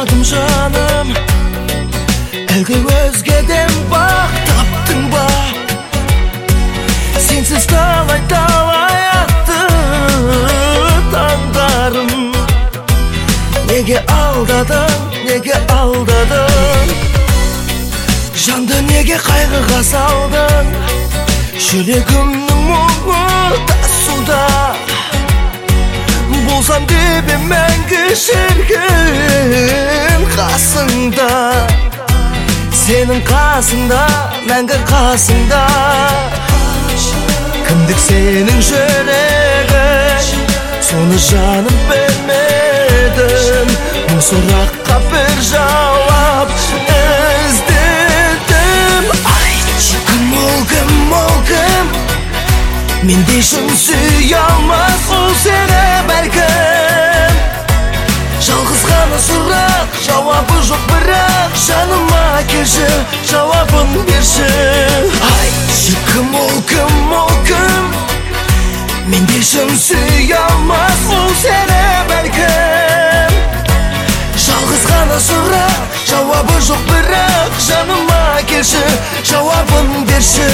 Oyladım canım, әлгі өзгеден бақ таптың ба? Сенсіз талай атты таңдарым. Неге алдадың? Жанды неге қайғыға салдың? Жүрегімнің мұңы тасуда. Болсам деп мәңгі шіркін қасыңда. Сенің қасыңда, мәңгі қасыңда. Кімдік сенің жүрегің? Соны жаным білмедім. Бұл сұраққа бір жауап іздедім. Айтшы, кім ол кім? Мендей шын сүйе алмас ол сені бәлкім. Жалғыз ғана сұрақ, жауабы жоқ бірақ. Жаныма келші, жауабын берші. Айтшы, кім ол кім? Мендей шын сүйе алмас ол сені бәлкім. Жалғыз ғана сұрақ, жауабы жоқ бірақ. Жаныма келші, жауабын берші.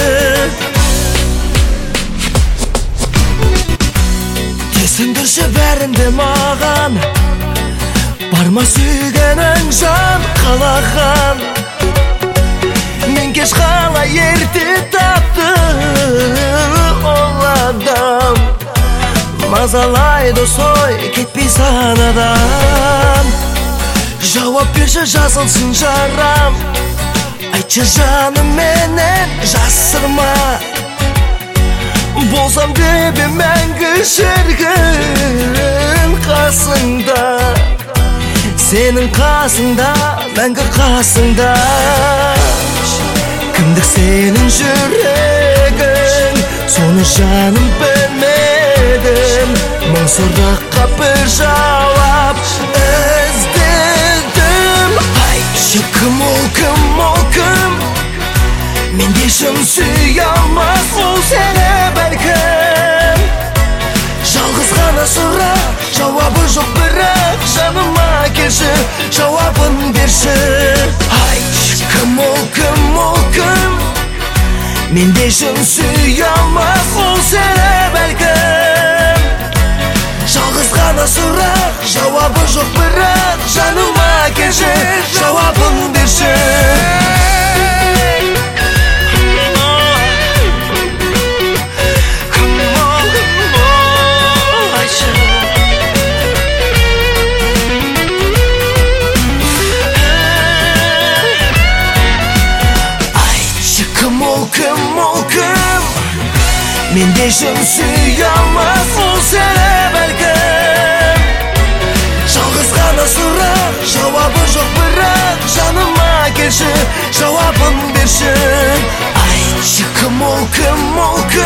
Түсіндірші бәрінде маған, барма сүйгенің жан қалаған. Мен кеш қалай ерте тапты ол адам. Мазалайды сой, кетпей санадан. Жауап берші, жазылсын жарам. Айтшы жаным, менен жасырма. Болсам деп мәңгі шіркін қасыңда. Сенің қасыңда, мәңгі қасыңда. Кімдік сенің жүрегің? Соны жаным білмедім. Мың сұраққа бір жауап іздедім. Айтшы, кім ол кім? Мендей шын сүйе алмас ол сені бәлкім. Жалғыз ғана сұрақ, жауабы жоқ бірақ. Жаныма келші, жауабын берші. Айтшы, кім ол кім? Мендей шын сүйе алмас ол сені бәлкім. Жалғыз ғана сұрақ, жауабы жоқ бірақ. Жаныма келші, жауабын берші. Мендей шын сүйе алмас ол сені бәлкім. Жалғыз ғана сұрақ, жауабы жоқ бірақ. Жаныма келші, жауабын берші. Айтшы, кім ол кім?